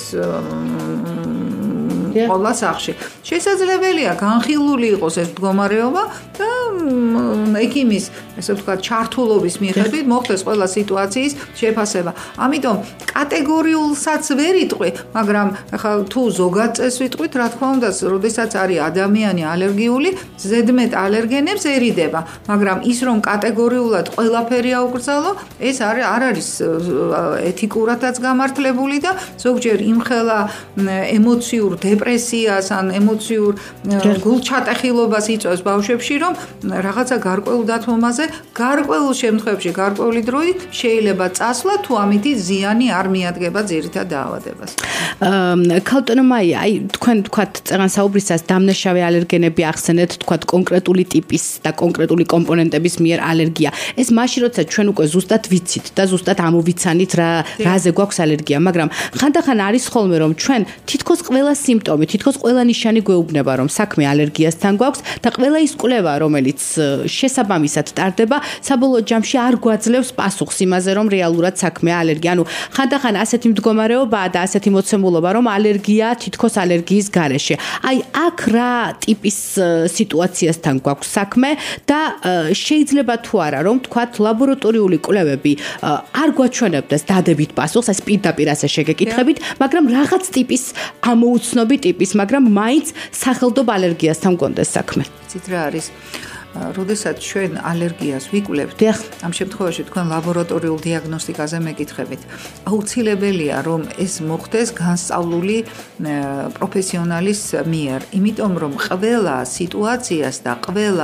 Speaker 2: ყოლა სახში. შესაძლებელია განხილული იყოს ეს მდგომარეობა და ექიმის, ესე ვთქვათ, ჩართულობის მიხედვით მოხდეს ყველა სიტუაციის შეფასება. ამიტომ კატეგორიულსაც ვერ იტყვი, მაგრამ ახლა თუ ზოგად წეს ვიტყვით, რა თქმა უნდა, როდესაც არის ადამიანი ალერგიული, ზედმეტ ალერგენებს ერიდება, მაგრამ ის რომ კატეგორიულად ყველაფერი აუკრძალო, ეს არ არის ეთიკურადაც გამართლებული და ზოგჯერ იმხელა ემოციურ დეპრესიას ან ემოციურ გულჩატეხილობას იწვევს ბავშვებში, რომ რაღაცა გარკვეულ დათმობაზე, გარკვეულ შემთხვევაში, გარკვეული დროით შეიძლება წასვლა, თუ ამითი ზიანი არ მიადგება ძირითად დაავადებას.
Speaker 1: ქალბატონო მაია, აი თქვენ თქვათ წეგანსაუბრისას დამნაშავე ალერგენები ახსენეთ, თქვათ კონკრეტული ტიპის და კონკრეტული კომპონენტების მიერ ალერგია. ეს მაშინ როცა ჩვენ უკვე ზუსტად ვიცით და ზუსტად ამოვიცანით რა რაზე გვაქვს ალერგია, მაგრამ ხანდახან არის ხოლმე რომ ჩვენ თითქოს ყველა სიმპტომი, თითქოს ყველა ნიშანი გვეუბნება რომ საქმე ალერგიასთან გვაქვს და ყველა ის კვლევა რომელიც შესაბამისად ტარდება, საბოლოო ჯამში არ გვაძლევს პასუხს იმაზე რომ რეალურად საქმეა ალერგია. ანუ ხანდახან ასეთი მდგომარეობაა და ასეთი მოცემულობა რომ ალერგია თითქოს ალერგიის გარეშე. აი აქ რა ტიპის სიტუაციასთან გვაქვს საქმე და შეიძლება თუ არა რომ თქვათ ლაბორატორიული კვლევები არ გვაჩვენებდეს დადებით პასუხს, ეს პირდაპირ ასე შეგეკითხებით, მაგრამ რაღაც ტიპის ამოუცნობი ტიპის, მაგრამ მაინც სახელდობ ალერგიასთან გქონდეს საქმე.
Speaker 2: ცით რა არის? როდესაც ჩვენ ალერგიას ვიკვლევთ, ამ შემთხვევაში თქვენ ლაბორატორიულ დიაგნოსტიკაზე მეკითხებით. აუცილებელია რომ ეს მოხდეს განსწავლული პროფესიონალის მიერ, იმიტომ რომ ყველა სიტუაციას და ყველა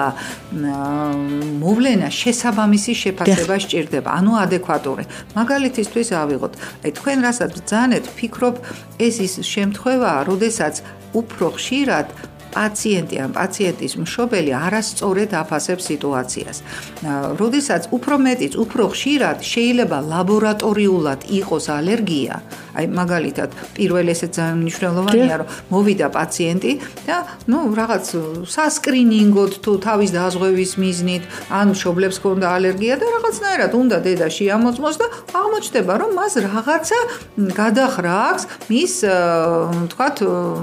Speaker 2: მოვლენა შესაბამისი შეფასება სჭირდება, ანუ ადეკვატური. მაგალითისთვის ავიღოთ, აი თქვენ რასაც ბრძანეთ, ვფიქრობ ეს ის შემთხვევაა, როდესაც უფრო ხშირად პაციენტი ან პაციენტის მშობელი არასწორად აფასებს სიტუაციას. როდესაც უფრო მეტიც, უფრო ხშირად შეიძლება ლაბორატორიულად იყოს ალერგია, აი მაგალითად, პირველ ესეც ძალიან მნიშვნელოვანია, რომ მოვიდა პაციენტი და ნუ რაღაც სასკრინინგოდ თუ თავის დაზღვევის მიზნით, ან მშობლებს ჰქონდა ალერგია და რაღაცნაირად უნდა დედა შეამოწმოს და აღმოჩნდება, რომ მას რაღაცა გადახრა აქვს მის, თქვათ,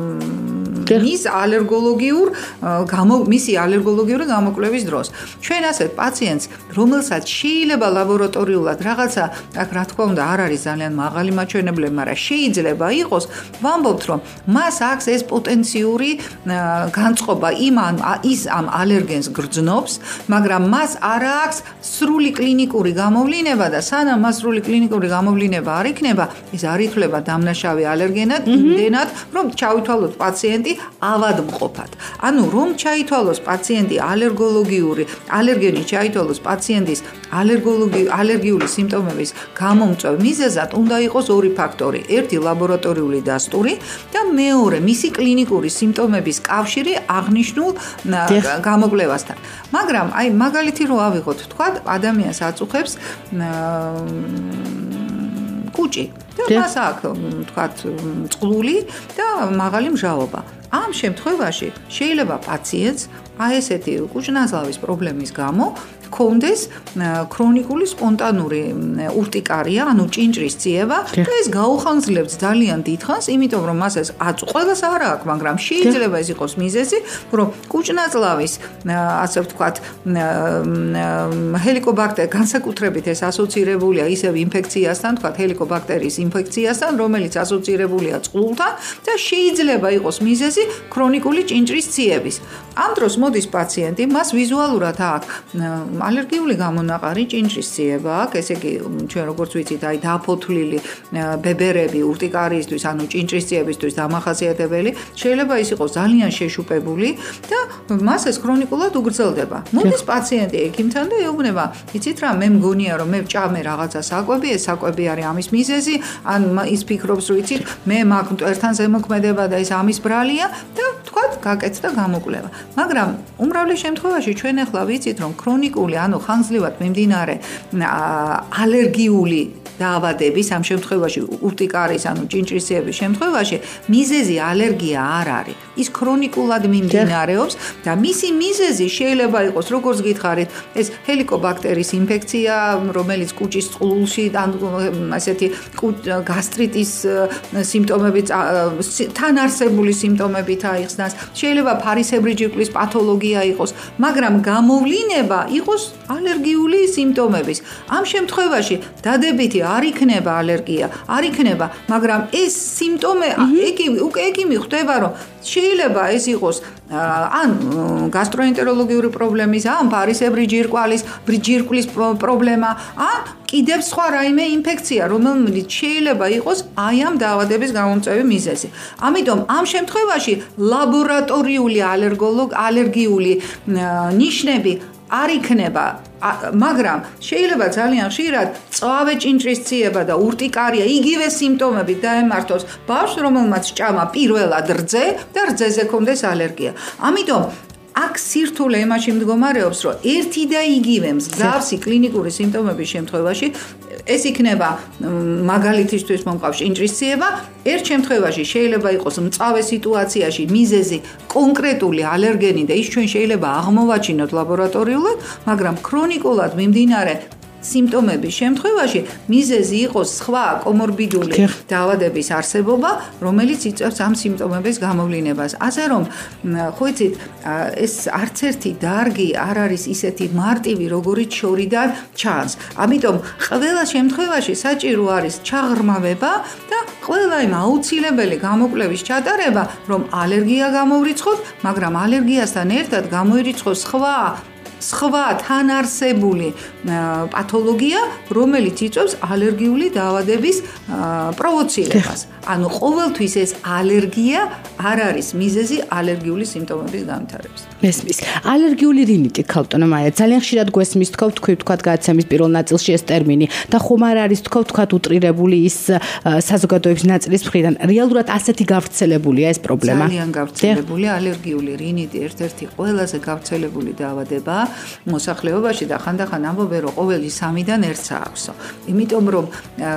Speaker 2: მის ალერგოლოგიურ გამო მისი ალერგოლოგიური გამოკვლევის დროს. ჩვენ ასეთ პაციენტს, რომელსაც შეიძლება ლაბორატორიულად რაღაცა, აქ რა თქმა უნდა, არ არის ძალიან მაღალი მაჩვენებლები, მაგრამ შეიძლება იყოს, ვამბობთ, რომ მას აქვს ეს პოტენციური განწყობა, იმ ის ამ ალერგენს გრძნობს, მაგრამ მას არ აქვს სრული კლინიკური გამოვლინება და სანამ მას სრული კლინიკური გამოვლინება არ იქნება, ეს არ ითვლება დამნაშავე ალერგენად, იმდენად, რომ ჩავითვალოთ პაციენტი ავადმყოფად. ანუ რომ ჩაითვალოს პაციენტი ალერგოლოგიური, ალერგენი ჩაითვალოს პაციენტის ალერგოლოგი ალერგიული სიმპტომების გამომწვევ მიზეზად უნდა იყოს ორი ფაქტორი. ერთი ლაბორატორიული დასტური და მეორე მისი კლინიკური სიმპტომების კავშირი აღნიშნულ გამოკვლევასთან. მაგრამ აი მაგალითი რო ავიღოთ, თქვა ადამიანს აწუხებს კუჭი და მას აქვს თქვა წყლული და მაღალი მჟავობა. ამ შემთხვევაში შეიძლება პაციენტს აი ესეთი კუჭნაზლავის პრობლემის გამო კონდეს ქრონიკული სპონტანური ურტიკარია, ანუ ჭინჭრის ძიება და ეს გაუხანძლებთ ძალიან დიდხანს, იმიტომ რომ მას ეს აწუხებას არ აქვს, მაგრამ შეიძლება ეს იყოს მიზეზი, რომ კუჭნაზლავის, ასე ვთქვათ, ჰელიკობაქტერ განსაკუთრებით ეს ასოცირებულია ისევ ინფექციასთან, ვთქვათ, ჰელიკობაქტერიის ინფექციასთან, რომელიც ასოცირებულია წყლულთან და შეიძლება იყოს მიზეზი ქრონიკული ჭინჭრის ძიების. ამ დროს მოდის პაციენტი, მას ვიზუალურად აქვს ალერგიული გამონაყარი ჭინჭრის ძიება აქვს, ესე იგი ჩვენ როგორც ვიცით, აი დაფოთლილი ბებერები ურტიკარიისთვის, ანუ ჭინჭრის ძიებისთვის დამახასიათებელი, შეიძლება ის იყოს ძალიან შეშუპებული და მას ეს ქრონიკულად უგრძელდება. მოდის პაციენტი ექიმთან და ეუბნება, იცით რა, მე მგონია რომ მე ვჭამე რაღაცა საკვები, ეს საკვები არის ამის მიზეზი, ან ის ფიქრობს, რომ იცით, მე მაგ მტვერთან ზემოქმედება და ეს ამის ბრალია და თქვა გაკეთდა გამოკვლევა. მაგრამ უმრავლეს შემთხვევაში ჩვენ ახლა ვიცით, რომ ქრონიკული, ანუ ხანგრძლივად მიმდინარე ალერგიული დაავადების, ამ შემთხვევაში ურტიკარიის, ანუ ჭინჭრის ძიების შემთხვევაში მიზეზი ალერგია არ არის. ის ქრონიკულად მიმდინარეობს და მისი მიზეზი შეიძლება იყოს, როგორც გითხარით, ეს ჰელიკობაქტერიის ინფექცია, რომელიც კუჭის წყლულში, ანუ ასეთი გასტრიტის სიმპტომები, თან არსებული სიმპტომებით აიხსნას, შეიძლება ფარისებრი ჯირკვლის პათოლოგია იყოს, მაგრამ გამოვლინება იყოს ალერგიული სიმპტომების. ამ შემთხვევაში დადებითი არ იქნება ალერგია, არ იქნება, მაგრამ ეს სიმპტომე უკვე ექიმი ხვდება, რომ შეიძლება ეს იყოს ან გასტროენტეროლოგიური პრობლემის, ან ფარისებრი ჯირკვალის, ჯირკვლის პრობლემა, ან კიდევ სხვა რაიმე ინფექცია, რომელიც შეიძლება იყოს აი ამ დაავადების გამომწვევი მიზეზი. ამიტომ ამ შემთხვევაში ლაბორატორიული ალერგოლოგ ალერგიული ნიშნები არ იქნება, მაგრამ შეიძლება ძალიან ხშირად წვავე ჭინჭრის ძიება და ურტიკარია იგივე სიმპტომებით დაემართოს ბავშვს, რომელმაც ჭამა პირველად რძე და რძეზე ჰქონდეს ალერგია. ამიტომ აქ სირთულე იმაში მდგომარეობს, რომ ერთი და იგივე მსგავსი კლინიკური სიმპტომების შემთხვევაში ეს იქნება მაგალითისთვის მომყავს ჭინჭრის ძიება, ერთ შემთხვევაში შეიძლება იყოს მწავე სიტუაციაში მიზეზი კონკრეტული ალერგენი და ის ჩვენ შეიძლება აღმოვაჩინოთ ლაბორატორიულად, მაგრამ ქრონიკულად მიმდინარე სიმპტომების შემთხვევაში მიზეზი იყოს სხვა კომორბიდული დაავადების არსებობა, რომელიც იწვევს ამ სიმპტომების გამოვლინებას. ასე რომ, ხო იცით, ეს არც ერთი დარგი არ არის ისეთი მარტივი, როგორიც შორიდან ჩანს. ამიტომ ყველა შემთხვევაში საჭირო არის ჩაღრმავება და ყველა იმ აუცილებელი გამოკვლევის ჩატარება, რომ ალერგია გამოვრიცხოთ, მაგრამ ალერგიასთან ერთად გამოირიცხოს სხვა სხვა თანარსებული პათოლოგია, რომელიც იწვევს ალერგიული დაავადების პროვოცირებას. ანუ ყოველთვის ეს ალერგია არ არის მიზეზი ალერგიული სიმპტომების განვითარების.
Speaker 1: მესმის. ალერგიული რინიტი, ქალბატონო მაია, ძალიან ხშირად გვესმის თქვა, თქვი თქვა გადაცემის პირველ ნაწილში ეს ტერმინი და ხომ არ არის თქვა, თქვა უტრირებული ის საზოგადოების ნაწილის მხრიდან. რეალურად ასეთი გავრცელებულია ეს პრობლემა.
Speaker 2: ძალიან გავრცელებული ალერგიული რინიტი ერთ-ერთი ყველაზე გავრცელებული დაავადებაა მოსახლეობაში და ხანდახან ამბობენ, რომ ყოველი სამიდან ერთს აქვსო. იმიტომ რომ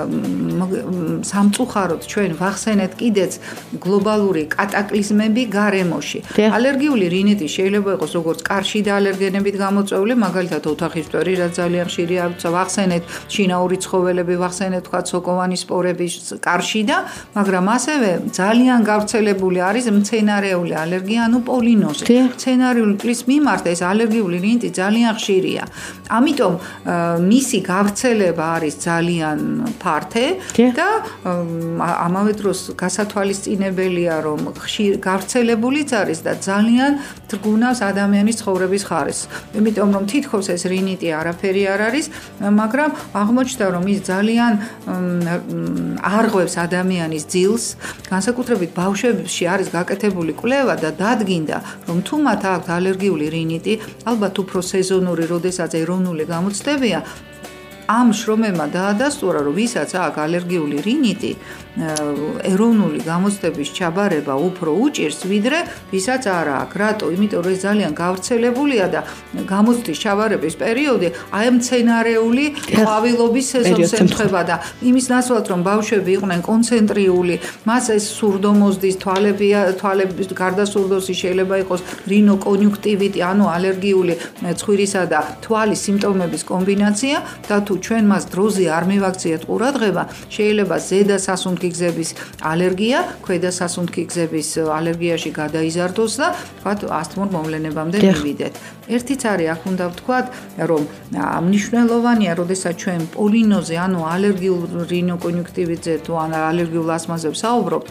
Speaker 2: სამწუხაროდ ჩვენ ვახსენეთ კიდეც გლობალური კატაკლიზმები გარემოში. ალერგიული რინიტი შეიძლება იყოს როგორც კარშიდა ალერგენებით გამოწვეული, მაგალითად ოთახის მტვერი, რაც ძალიან ხშირია, ვახსენეთ შინაური ცხოველები, ვახსენეთ თქვა სოკოვანი სპორების კარშიდა, მაგრამ ასევე ძალიან გავრცელებული არის მცენარეული ალერგია, ანუ პოლინოზი. მცენარეული წყლის მიმართ ეს ალერგიული რინიტი მომენტი ძალიან ხშირია. ამიტომ მისი გავრცელება არის ძალიან ფართე და ამავე დროს გასათვალისწინებელია, რომ ხშირ გავრცელებულიც არის და ძალიან თრგუნავს ადამიანის ცხოვრების ხარისხს. იმიტომ რომ თითქოს ეს რინიტი არაფერი არ არის, მაგრამ აღმოჩნდა რომ ის ძალიან არღვევს ადამიანის ძილს, განსაკუთრებით ბავშვებში არის გაკეთებული კვლევა და დადგინდა, რომ თუ მათ აქვთ ალერგიული რინიტი, ალბათ უფრო სეზონური, როდესაც ეროვნული გამოცდებია, ამ შრომებმა დაადასტურა, რომ ვისაც აქვს ალერგიული რინიტი, ეროვნული გამოცდების ჩაბარება უფრო უჭირს, ვიდრე ვისაც არ აქვს. რატო? იმიტომ რომ ეს ძალიან გავრცელებულია და გამოცდის ჩაბარების პერიოდი აი მცენარეული ყვავილობის სეზონს ემთხვევა და იმის ნაცვლად, რომ ბავშვები იყვნენ კონცენტრიული, მას ეს სურდომოზდის თვალები, თვალების გარდა სურდოსი შეიძლება იყოს რინოკონიუნქტივიტი, ანუ ალერგიული ცხვირისა და თვალის სიმპტომების კომბინაცია და თუ ჩვენ მას დროზე არ მივაქციეთ ყურადღება, შეიძლება ზედა სასუნთქი გზების ალერგია, ქვედა სასუნთქი გზების ალერგიაში გადაიზარდოს და თქვათ ასთმურ მოვლენებამდე მივიდეთ. ერთიც არის აქ უნდა ვთქვათ, რომ მნიშვნელოვანია, როდესაც ჩვენ პოლინოზე, ანუ ალერგიულ რინოკონიუნქტივიტზე თუ ალერგიულ ასმაზე ვსაუბრობთ,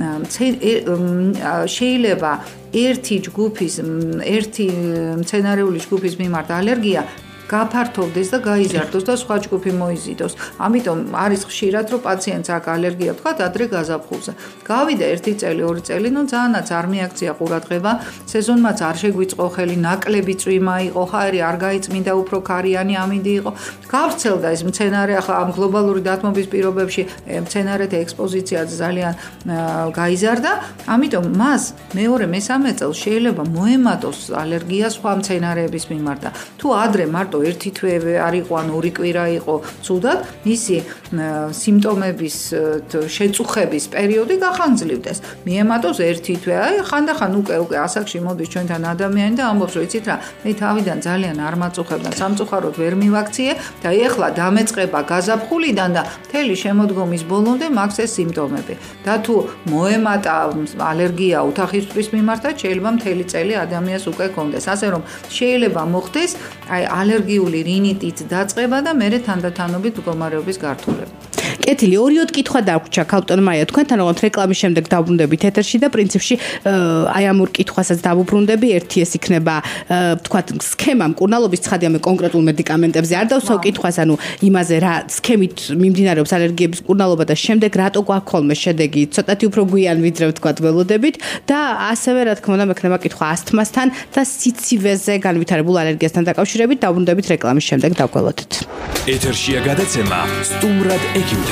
Speaker 2: შეიძლება ერთი ჯგუფის, ერთი მცენარეული ჯგუფის მიმართ ალერგია გაფართოვდეს და გაიზარდოს და სხვა ჯგუფი მოიზიდოს. ამიტომ არის ხშირად, რომ პაციენტს აქვს ალერგია, თქვათ, ადრე გაზაფხულზე. გავიდა ერთი წელი, ორი წელი, ნუ ძალიანაც არ მიაქცია ყურადღება, სეზონმაც არ შეგვიწყო ხელი, ნაკლები წვიმა იყო, ხარი არ გაიწმინდა, უფრო ქარიანი ამინდი იყო. გავრცელდა ეს მცენარე, ახლა ამ გლობალური დათმობის პირობებში მცენარეთა ექსპოზიცია ძალიან გაიზარდა, ამიტომ მას მეორე მესამე წელს შეიძლება მოემატოს ალერგია სხვა მცენარეების მიმართ და თუ ადრე მარტო ერთი თვე არ იყო, ან ორი კვირა იყო, ცუდად, მისი სიმპტომების შეწუხების პერიოდი გახანძლივდეს. მიემატოს ერთი თვე, აი ხანდახან უკვე უკვე ასაკში მოდის ჩვენთან ადამიანი და ამბობს, რომ იცით რა, მე თავიდან ძალიან არ მაწუხებდა, სამწუხაროდ ვერ მივაქციე და ეხლა დამეწყება გაზაფხულიდან და მთელი შემოდგომის ბოლომდე მაქვს ეს სიმპტომები. და თუ მოემატა ალერგია ოთახისთვის მიმართად, შეიძლება მთელი წელი ადამიანს უკვე კონდეს. ასე რომ შეიძლება მოხდეს აი ალერგიული რინიტით დაწყება და მერე თანდათანობით მდგომარეობის გართულება.
Speaker 1: კეთილი, ორიოდ კითხვა დაგვრჩა ქალბატონ მაია, თქვენთან როგორც რეკლამის შემდეგ დავბრუნდებით ეთერში და პრინციპში აი ამ ორ კითხვასაც დავუბრუნდები. ერთი ეს იქნება, თქვათ, სქემა მკურნალობის ცხადია, მე კონკრეტულ მედიკამენტებზე არ დავსვავ კითხვას, ანუ იმაზე რა სქემით მიმდინარეობს ალერგიების მკურნალობა და შემდეგ რატო გვაქვს ხოლმე შედეგი, ცოტათი უფრო გვიან ვიდრე ვთქვათ ველოდებით და ასევე რა თქმა უნდა მექნება კითხვა ასთმასთან და სიცივეზე განვითარებულ ალერგიასთან დაკავშირებით. დავბრუნდებით რეკლამის შემდეგ, დაგველოდეთ.
Speaker 3: ეთერშია გადაცემა სტუმრად ექიმთან.